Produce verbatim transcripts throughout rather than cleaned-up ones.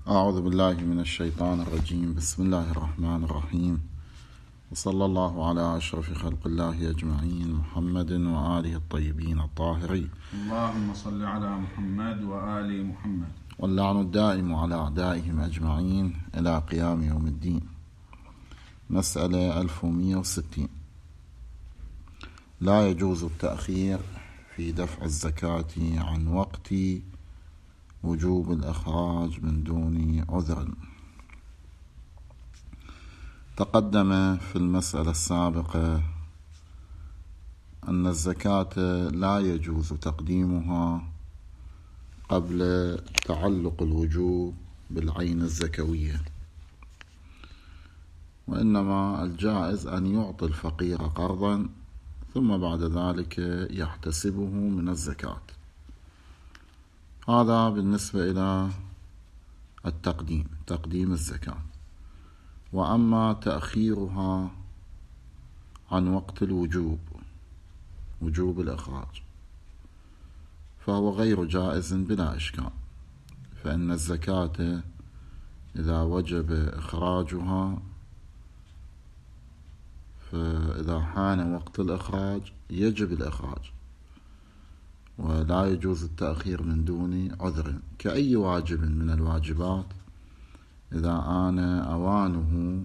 أعوذ بالله من الشيطان الرجيم. بسم الله الرحمن الرحيم، وصلى الله على أشرف خلق الله أجمعين، محمد وآله الطيبين الطاهرين. اللهم صل على محمد وآل محمد، واللعن الدائم على أعدائهم أجمعين إلى قيام يوم الدين. مسألة ألف ومئة وستين. لا يجوز التأخير في دفع الزكاة عن وقت وجوب الإخراج من دون عذر. تقدم في المسألة السابقة أن الزكاة لا يجوز تقديمها قبل تعلق الوجوب بالعين الزكوية، وإنما الجائز أن يعطي الفقير قرضا ثم بعد ذلك يحتسبه من الزكاة. هذا بالنسبة إلى التقديم، تقديم الزكاة. وأما تأخيرها عن وقت الوجوب، وجوب الإخراج، فهو غير جائز بلا إشكال، فإن الزكاة إذا وجب إخراجها فإذا حان وقت الإخراج يجب الإخراج، ولا يجوز التأخير من دون عذر. كأي واجب من الواجبات إذا آن أوانه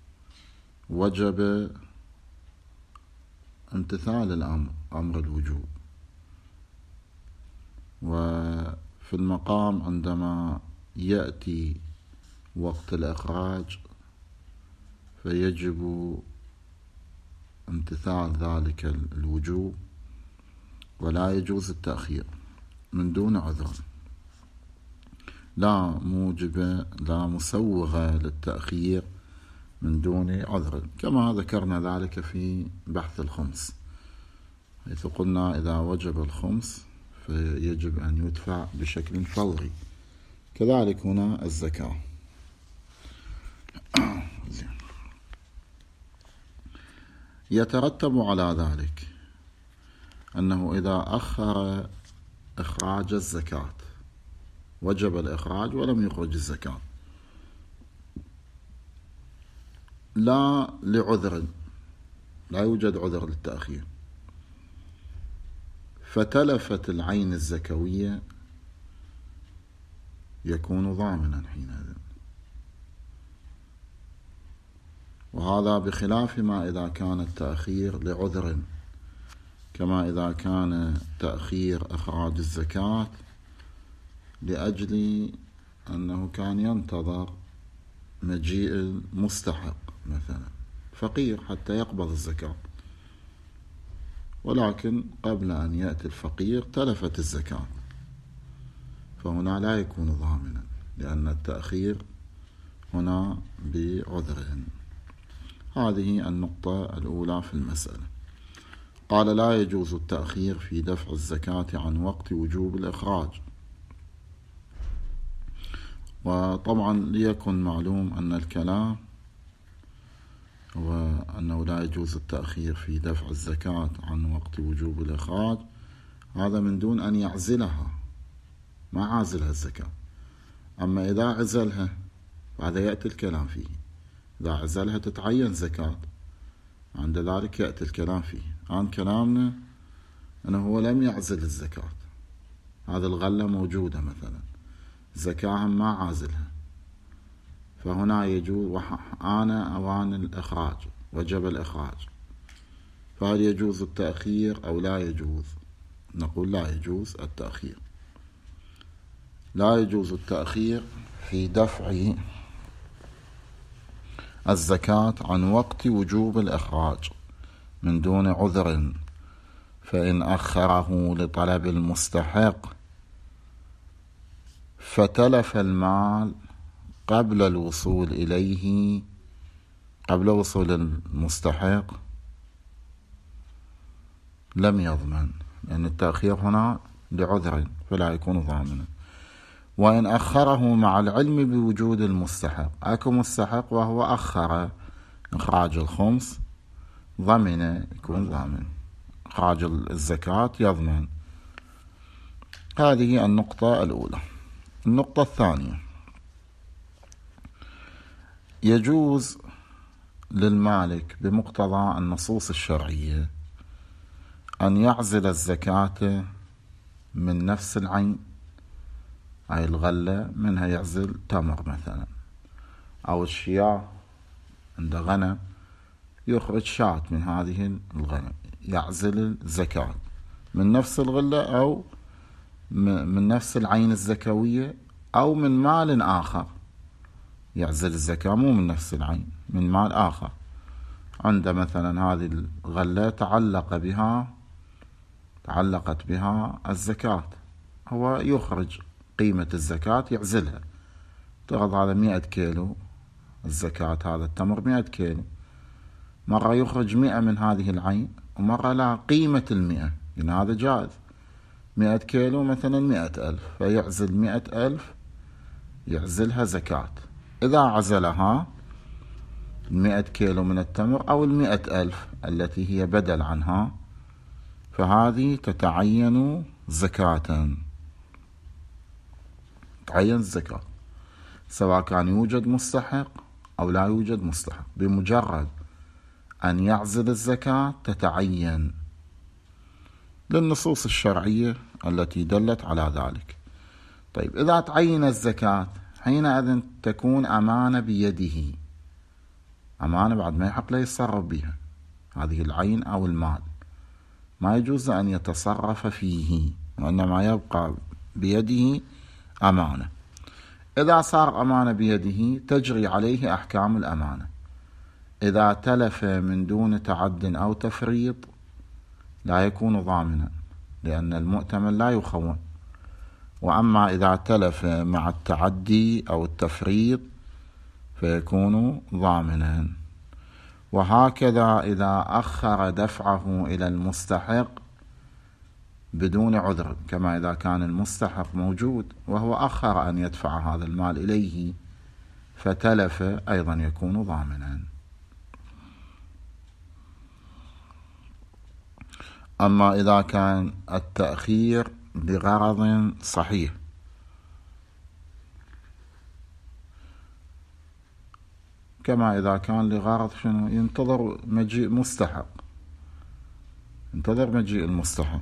وجب امتثال الأمر، أمر الوجوب. وفي المقام عندما يأتي وقت الإخراج فيجب امتثال ذلك الوجوب، ولا يجوز التأخير من دون عذر. لا موجب لا مسوغ للتأخير من دون عذر، كما ذكرنا ذلك في بحث الخمس، حيث قلنا إذا وجب الخمس فيجب أن يدفع بشكل فوري. كذلك هنا الزكاة. يترتب على ذلك أنه إذا أخر إخراج الزكاة، وجب الإخراج ولم يخرج الزكاة، لا لعذر، لا يوجد عذر للتأخير، فتلفت العين الزكوية، يكون ضامنا حينئذ. وهذا بخلاف ما إذا كان التأخير لعذر، كما إذا كان تأخير إخراج الزكاة لأجل أنه كان ينتظر مجيء المستحق، مثلا فقير، حتى يقبض الزكاة، ولكن قبل أن يأتي الفقير تلفت الزكاة، فهنا لا يكون ضامنا، لأن التأخير هنا بعذر. هذه النقطة الأولى في المسألة. قال لا يجوز التأخير في دفع الزكاة عن وقت وجوب الإخراج. وطبعا ليكن معلوم أن الكلام هو أنه لا يجوز التأخير في دفع الزكاة عن وقت وجوب الإخراج، هذا من دون أن يعزلها، ما عازلها الزكاة. أما إذا عزلها فهذا يأتي الكلام فيه، إذا عزلها تتعين زكاة، عند ذلك يأتي الكلام فيه. الآن كلامنا أنه هو لم يعزل الزكاة، هذه الغلة موجودة مثلا، زكاة ما عازلها، فهنا يجوز آن أوان الإخراج، وجب الإخراج، فهل يجوز التأخير أو لا يجوز؟ نقول لا يجوز التأخير. لا يجوز التأخير في دفع الزكاة عن وقت وجوب الإخراج من دون عذر، فإن أخره لطلب المستحق فتلف المال قبل الوصول إليه، قبل وصول المستحق، لم يضمن، لأن التأخير هنا لعذر فلا يكون ضامنا. وإن أخره مع العلم بوجود المستحق، أكو مستحق وهو أخر إخراج الخمس، ضمن، يكون ضامن، إخراج الزكاة يضمن. هذه النقطة الأولى. النقطة الثانية، يجوز للمالك بمقتضى النصوص الشرعية أن يعزل الزكاة من نفس العين، أي الغلة منها يعزل تمر مثلا، أو الشياه عند غنم يخرج شاة من هذه الغنم يعزل الزكاة من نفس الغلة أو من نفس العين الزكوية أو من مال آخر يعزل الزكاة، مو من نفس العين، من مال آخر. عند مثلا هذه الغلة تعلق بها تعلقت بها الزكاة، هو يخرج قيمة الزكاة يعزلها، تغض هذا مئة كيلو الزكاة، هذا التمر مئة كيلو، مرة يخرج مئة من هذه العين ومرة لا قيمة المئة، يعني هذا جائز، مئة كيلو مثلا مئة ألف، فيعزل مئة ألف يعزلها زكاة. إذا عزلها المئة كيلو من التمر أو المئة ألف التي هي بدل عنها، فهذه تتعين زكاة، تعين الزكاة سواء كان يوجد مستحق أو لا يوجد مستحق، بمجرد أن يعزل الزكاة تتعين للنصوص الشرعية التي دلت على ذلك. طيب إذا تعين الزكاة حينئذ تكون أمانة بيده، أمانة بعد ما يحق له يتصرف بها، هذه العين أو المال ما يجوز أن يتصرف فيه، وإنما يبقى بيده أمانة. إذا صار أمانة بيده تجري عليه أحكام الأمانة. إذا تلف من دون تعد أو تفريط لا يكون ضامنا، لأن المؤتمن لا يخون. وأما إذا تلف مع التعدي أو التفريط فيكون ضامنا. وهكذا إذا أخر دفعه إلى المستحق بدون عذر، كما إذا كان المستحق موجود وهو أخر أن يدفع هذا المال إليه فتلف أيضا يكون ضامنا. أما إذا كان التأخير لغرض صحيح، كما إذا كان لغرض شنو، ينتظر مجيء مستحق، ينتظر مجيء المستحق،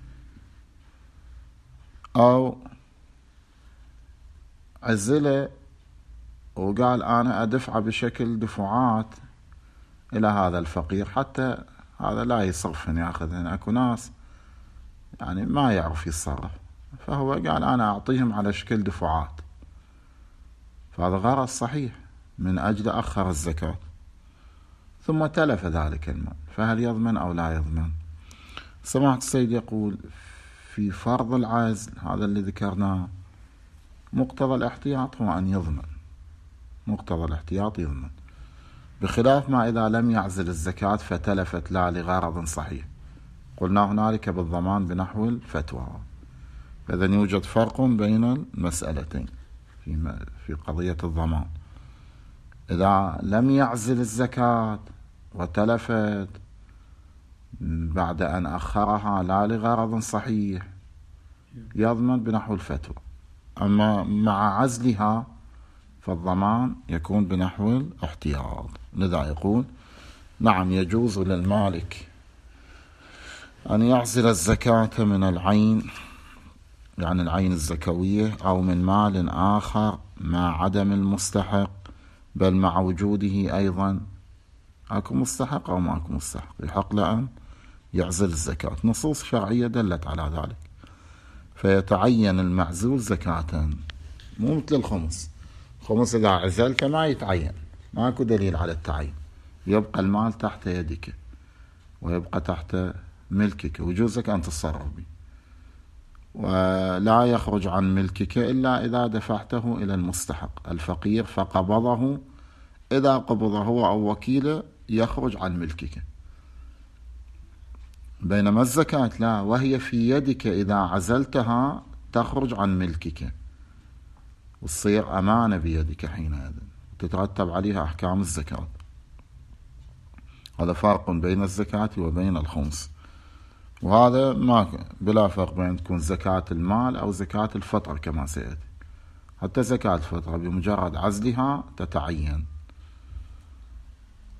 أو عزله وقال أنا أدفع بشكل دفعات إلى هذا الفقير حتى هذا لا يصرفن يأخذن. أكو ناس يعني ما يعرف يتصرف، فهو قال أنا أعطيهم على شكل دفعات، فهذا غرض صحيح من أجل أخر الزكاة ثم تلف ذلك المال، فهل يضمن أو لا يضمن؟ سماحة السيد يقول في فرض العزل هذا اللي ذكرناه مقتضى الاحتياط هو أن يضمن، مقتضى الاحتياط يضمن، بخلاف ما إذا لم يعزل الزكاة فتلفت لا لغرض صحيح، قلنا هنالك بالضمان بنحو الفتوى. فإذا يوجد فرق بين المسألتين في في قضية الضمان. إذا لم يعزل الزكاة وتلفت بعد أن أخرها لا لغرض صحيح يضمن بنحو الفتوى، أما مع عزلها فالضمان يكون بنحو الاحتياط. لذا يقول نعم يجوز للمالك أن يعزل الزكاة من العين، يعني العين الزكوية، أو من مال آخر مع عدم المستحق، بل مع وجوده أيضا. أكو مستحق أو ما أكو مستحق يحق له أن يعزل الزكاة، نصوص شرعية دلت على ذلك، فيتعين المعزول زكاة، مو مثل الخمس. الخمس إذا عزلت ما يتعين، ما أكو دليل على التعيين، يبقى المال تحت يدك ويبقى تحت ملكك ويجوزك أن تتصرف به، ولا يخرج عن ملكك إلا إذا دفعته إلى المستحق الفقير فقبضه. إذا قبضه هو أو وكيله يخرج عن ملكك، بينما الزكاة لا، وهي في يدك إذا عزلتها تخرج عن ملكك وتصير أمانة بيدك حينئذ تترتب عليها أحكام الزكاة. هذا فرق بين الزكاة وبين الخمس، وهذا ما بلا فرق بين تكون زكاة المال أو زكاة الفطر كما سيأتي. حتى زكاة الفطر بمجرد عزلها تتعين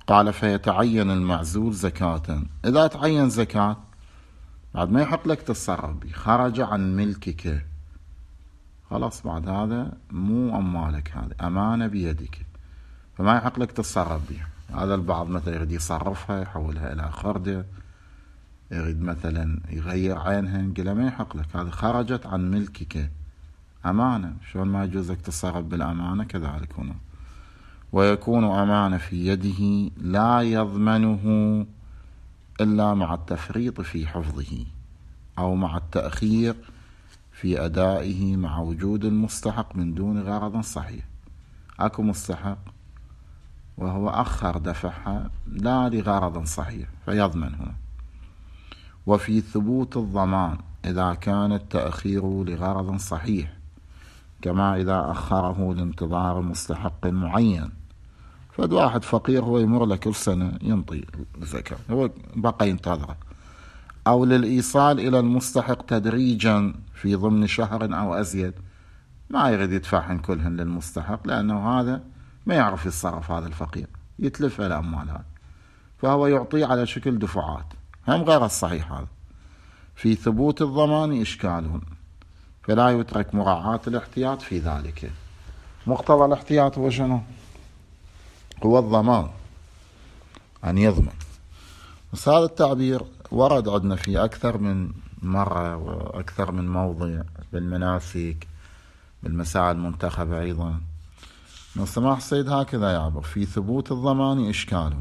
قال فيتعين المعزول زكاة. إذا تعين زكاة بعد ما يحق لك تتصرف به، خرج عن ملكك، خلاص بعد هذا مو أموالك، هذه أمانة بيدك، فما يحق لك تتصرف بها. هذا البعض مثلا يريد يصرفها يحولها إلى خردة، يريد مثلا يغير عينها، نقول ما يحق لك، هذه خرجت عن ملكك، أمانة. شلون ما يجوز لك تتصرف بالأمانة كذلك هنا. ويكون أمانة في يده لا يضمنه إلا مع التفريط في حفظه أو مع التأخير في أدائه مع وجود المستحق من دون غرض صحيح. أكو مستحق وهو أخر دفعها لا لغرض صحيح فيضمن هنا. وفي ثبوت الضمان إذا كان التأخير لغرض صحيح، كما إذا أخره لانتظار مستحق معين. فد واحد فقير هو يمر له كل سنة ينطي الزكاة، هو بقى ينتظره، أو للإيصال إلى المستحق تدريجا في ضمن شهر أو أزيد، ما يريد يدفعهن كلهن للمستحق لأنه هذا ما يعرف يتصرف، هذا الفقير يتلف الأموال هذا، فهو يعطيه على شكل دفعات، هم غير الصحيح هذا. في ثبوت الضمان إشكال، فلا يترك مراعاة الاحتياط في ذلك. مقتضى الاحتياط هو شنو؟ هو الضمان، أن يضمن. بس هذا التعبير ورد عندنا في أكثر من مرة وأكثر من موضع بالمناسك، بالمسائل المنتخبة أيضا. من سماح السيد هكذا يعبر: في ثبوت الضمان إشكال،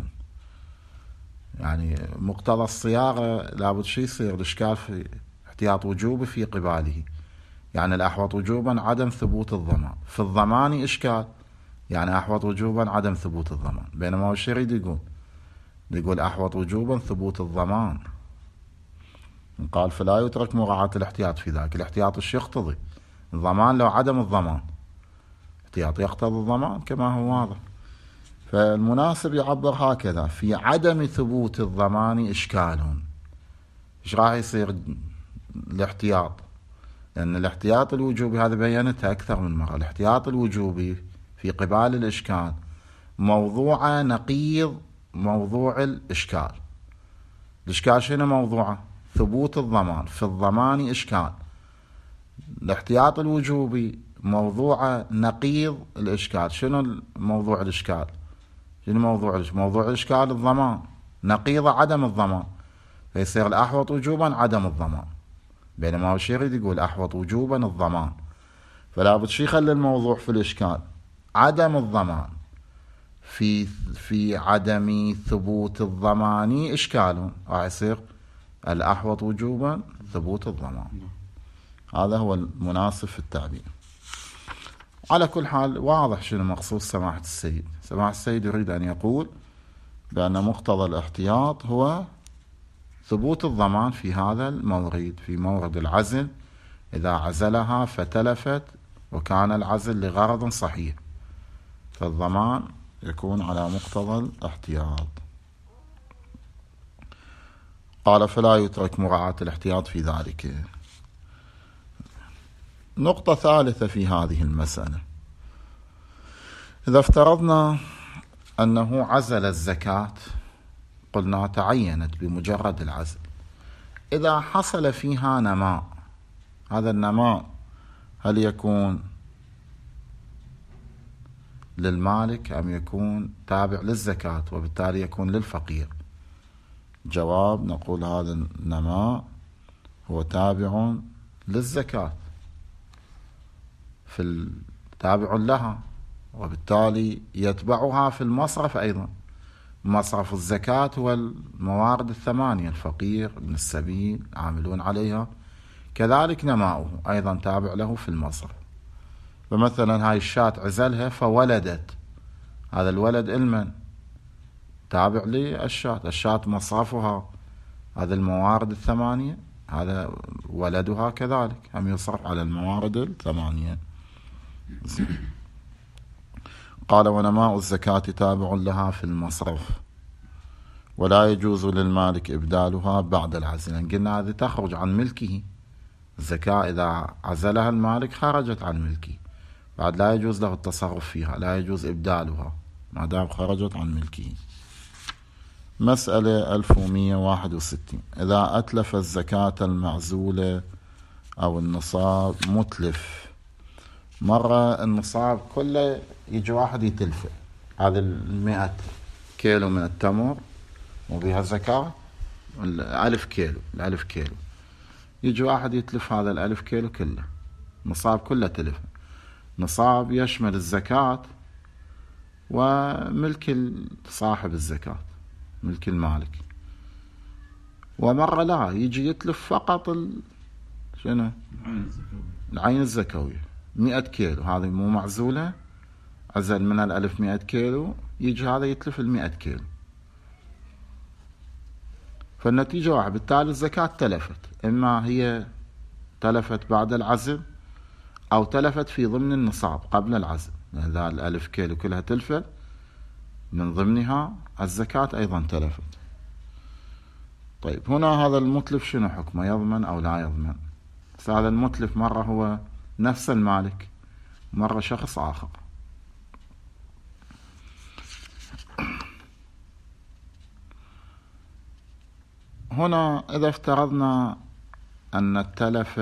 يعني مقتضى الصياغة لابد شيء يصير الإشكال في احتياط وجوبي في قباله، يعني الأحوط وجوبا عدم ثبوت الضمان. في الضمان إشكال، يعني أحوط وجوبا عدم ثبوت الضمان، بينما هو الشيء يريد يقول يقول أحوط وجوبا ثبوت الضمان. قال فلا يترك مراعاة الاحتياط في ذاك. الاحتياط الشيء يقتضي الضمان، لو عدم الضمان احتياط يقتضي الضمان كما هو واضح. فالمناسب يعبر هكذا: في عدم ثبوت الضمان إشكال. إيش راح يصير الاحتياط؟ لأن الاحتياط الوجوبي هذا بينتها أكثر من مرة، الاحتياط الوجوبي في قبال الإشكال موضوع نقيض موضوع الإشكال. الإشكال شنو موضوعه؟ ثبوت الضمان. في الضمان إشكال. الاحتياط الوجوبي موضوع نقيض الإشكال. شنو موضوع الإشكال؟ شنو موضوع الإشكال؟ موضوع الإشكال الضمان، نقيض عدم الضمان، فيصير الأحوط وجوبا عدم الضمان، بينما هو الشيء يريد يقول أحوط وجوبا الضمان. فلا بد شي يخلي الموضوع في الإشكال عدم الضمان. في في عدم ثبوت الضمان إشكال، راح يصير الأحوط وجوبا ثبوت الضمان. هذا هو المناسب في التعبير. على كل حال واضح شنو مقصود سماحة السيد. سماحة السيد يريد أن يقول بأن مقتضى الاحتياط هو ثبوت الضمان في هذا المورد، في مورد العزل، إذا عزلها فتلفت وكان العزل لغرض صحيح، فالضمان يكون على مقتضى الاحتياط. قال فلا يترك مراعاة الاحتياط في ذلك. نقطة ثالثة في هذه المسألة: إذا افترضنا أنه عزل الزكاة، قلنا تعينت بمجرد العزل، إذا حصل فيها نماء، هذا النماء هل يكون للمالك أم يكون تابع للزكاة وبالتالي يكون للفقير؟ جواب: نقول هذا النماء هو تابع للزكاة، في تابع لها، وبالتالي يتبعها في المصرف أيضا. مصرف الزكاة هو الموارد الثمانية: الفقير، ابن السبيل، عاملون عليها، كذلك نماؤه أيضا تابع له في المصرف. فمثلا هاي الشاة عزلها فولدت، هذا الولد المن تابع للشاة، الشاة مصرفها هذا الموارد الثمانية، هذا ولدها كذلك هم يصرف على الموارد الثمانية. قال ونماء الزكاة تابع لها في المصرف، ولا يجوز للمالك إبدالها بعد العزل. يعني قلنا هذه تخرج عن ملكه، الزكاة إذا عزلها المالك خرجت عن ملكه، بعد لا يجوز له التصرف فيها، لا يجوز إبدالها ما دام خرجت عن ملكه. مسألة ألف ومئة وواحد وستين. إذا أتلف الزكاة المعزولة أو النصاب متلف، مرة النصاب كله يجي واحد يتلفه، هذا المئة كيلو من التمر وبها زكاة، الألف كيلو الألف كيلو يجي واحد يتلف هذا الألف كيلو كله، نصاب كله تلف. نصاب يشمل الزكاة وملك صاحب الزكاة، ملك المالك. ومرة لا، يجي يتلف فقط ال... شنو؟ العين الزكوية. العين الزكوية مئة كيلو، هذه مو معزولة، عزل من الألف مئة كيلو، يجي هذا يتلف المئة كيلو. فالنتيجة واحد، بالتالي الزكاة تلفت، إما هي تلفت بعد العزل أو تلفت في ضمن النصاب قبل العزل. إذا الألف كيلو كلها تلفت من ضمنها الزكاة أيضا تلفت. طيب هنا هذا المتلف شنو حكمه؟ يضمن أو لا يضمن؟ هذا المتلف مرة هو نفس المالك، مرة شخص آخر. هنا إذا افترضنا أن التلف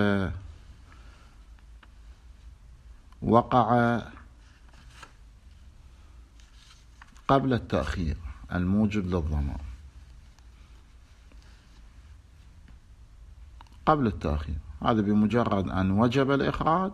وقع قبل التأخير الموجب للضمان، قبل التأخير، هذا بمجرد أن وجب الإخراج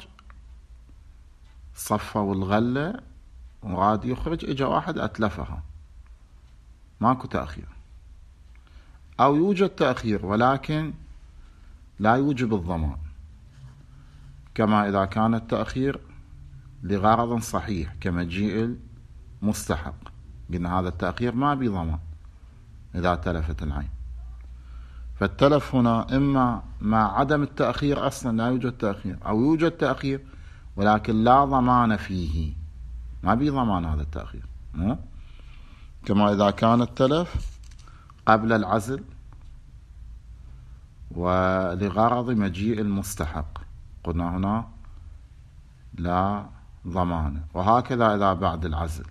صفوا الغلة وراد يخرج، إجا واحد أتلفها، ماكو تأخير. أو يوجد تأخير ولكن لا يوجب الضمان، كما إذا كان التأخير لغرض صحيح كمجيء المستحق، قلنا هذا التأخير ما بضمان إذا تلفت العين. فالتلف هنا إما مع عدم التأخير أصلا لا يوجد تأخير، أو يوجد تأخير ولكن لا ضمان فيه، ما بضمان هذا التأخير، كما إذا كان التلف قبل العزل ولغرض مجيء المستحق، قلنا هنا لا ضمان. وهكذا إذا بعد العزل،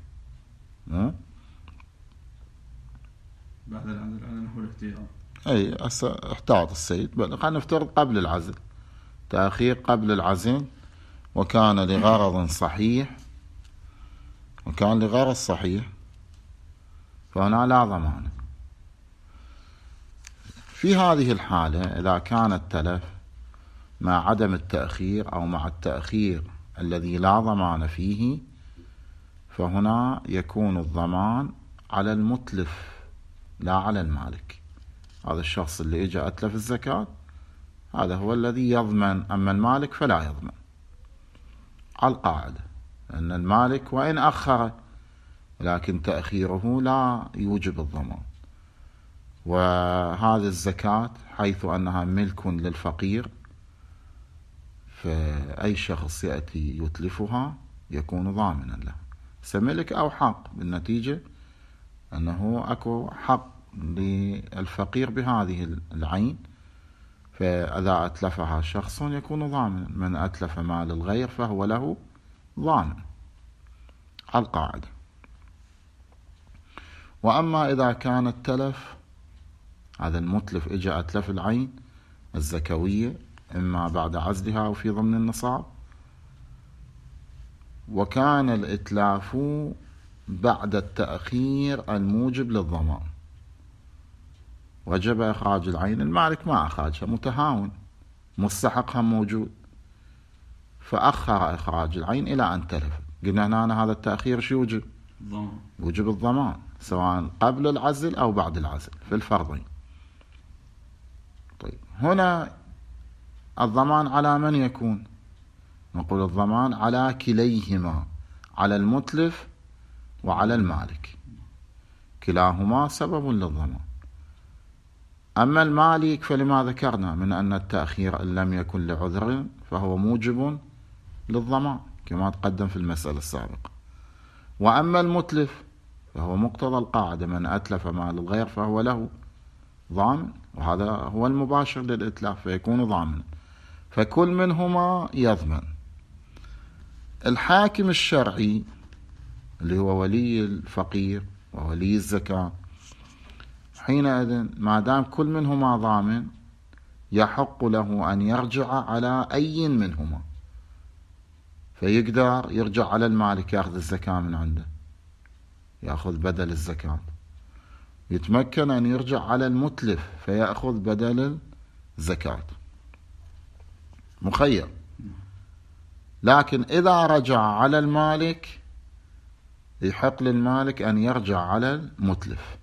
بعد العزل على نحو الاحتياط. أي احتاط السيد، بل خلينا نفترض قبل العزل، تأخير قبل العزل وكان لغرض صحيح، وكان لغرض صحيح، فهنا لا ضمان. في هذه الحالة إذا كان التلف مع عدم التأخير أو مع التأخير الذي لا ضمان فيه، فهنا يكون الضمان على المتلف لا على المالك. هذا الشخص اللي اجى أتلف الزكاة هذا هو الذي يضمن، أما المالك فلا يضمن، على القاعدة أن المالك وإن أخر لكن تأخيره لا يوجب الضمان. وهذه الزكاة حيث أنها ملك للفقير، فأي شخص يأتي يتلفها يكون ضامنا له، سملك أو حق، بالنتيجة أنه أكو حق للفقير بهذه العين، فإذا أتلفها شخص يكون ضامنا. من أتلف مال الغير فهو له ضامن، على القاعدة. وأما إذا كان التلف، هذا المتلف إجا أتلف العين الزكوية إما بعد عزلها أو في ضمن النصاب، وكان الإتلاف بعد التأخير الموجب للضمان، وجب إخراج العين، المالك ما أخراجها، متهاون، مستحقها موجود، فأخر إخراج العين إلى أن تلف. قلنا هنا هذا التأخير شو يوجب؟ ضمان. يوجب الضمان سواء قبل العزل أو بعد العزل في الفرضين. طيب هنا الضمان على من يكون؟ نقول الضمان على كليهما، على المتلف وعلى المالك، كلاهما سبب للضمان. أما المالك فلما ذكرنا من أن التأخير إن لم يكن لعذر فهو موجب للضمان كما تقدم في المسألة السابقة. وأما المتلف فهو مقتضى القاعدة، من أتلف مال الغير فهو له ضامن، وهذا هو المباشر للإتلاف فيكون ضامنا، فكل منهما يضمن. الحاكم الشرعي اللي هو ولي الفقير وولي الزكاة حينئذ ما دام كل منهما ضامن يحق له أن يرجع على أي منهما، فيقدر يرجع على المالك يأخذ الزكاة من عنده، يأخذ بدل الزكاة. يتمكن أن يرجع على المتلف فيأخذ بدل الزكاة، مخير. لكن إذا رجع على المالك يحق للمالك أن يرجع على المتلف.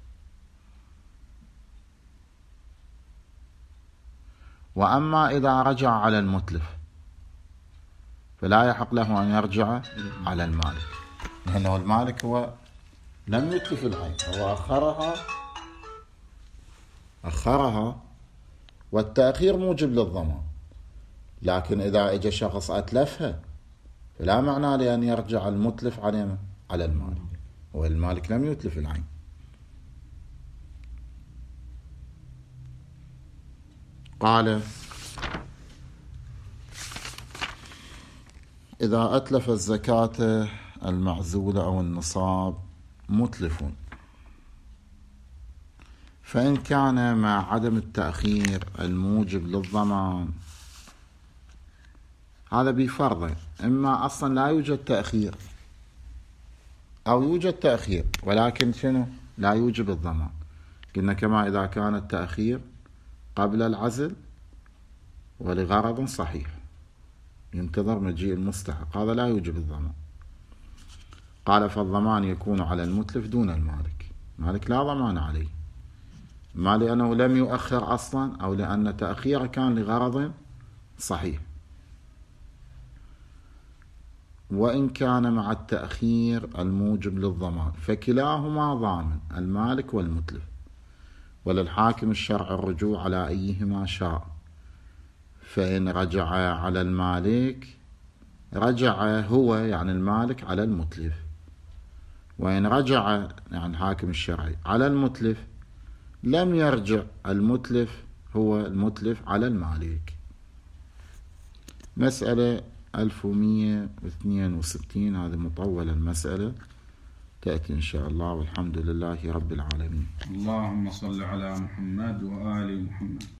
وأما إذا رجع على المتلف فلا يحق له أن يرجع على المالك، لأنه المالك هو لم يتلف العين، هو أخرها أخرها والتأخير موجب للضمان. لكن إذا اجى شخص أتلفها فلا معنى لأن يرجع المتلف على على المالك، والمالك لم يتلف العين. قال: إذا أتلف الزكاة المعزولة أو النصاب متلف، فإن كان مع عدم التأخير الموجب للضمان، هذا بفرضه إما أصلا لا يوجد تأخير أو يوجد تأخير ولكن شنو لا يوجب الضمان. قلنا كما إذا كان التأخير قبل العزل ولغرض صحيح ينتظر مجيء المستحق، هذا لا يوجب الضمان. قال: فالضمان يكون على المتلف دون المالك، المالك لا ضمان عليه، ما لأنه لم يؤخر أصلا أو لأن تأخيره كان لغرض صحيح. وإن كان مع التأخير الموجب للضمان فكلاهما ضامن، المالك والمتلف، وللحاكم الشرع الرجوع على أيهما شاء. فإن رجع على المالك رجع هو يعني المالك على المتلف، وإن رجع يعني الحاكم الشرعي على المتلف لم يرجع المتلف هو المتلف على المالك. مسألة ألف ومئة واثنين وستين، هذه مطولة المسألة، تأتي إن شاء الله، والحمد لله رب العالمين. اللهم صل على محمد وآل محمد.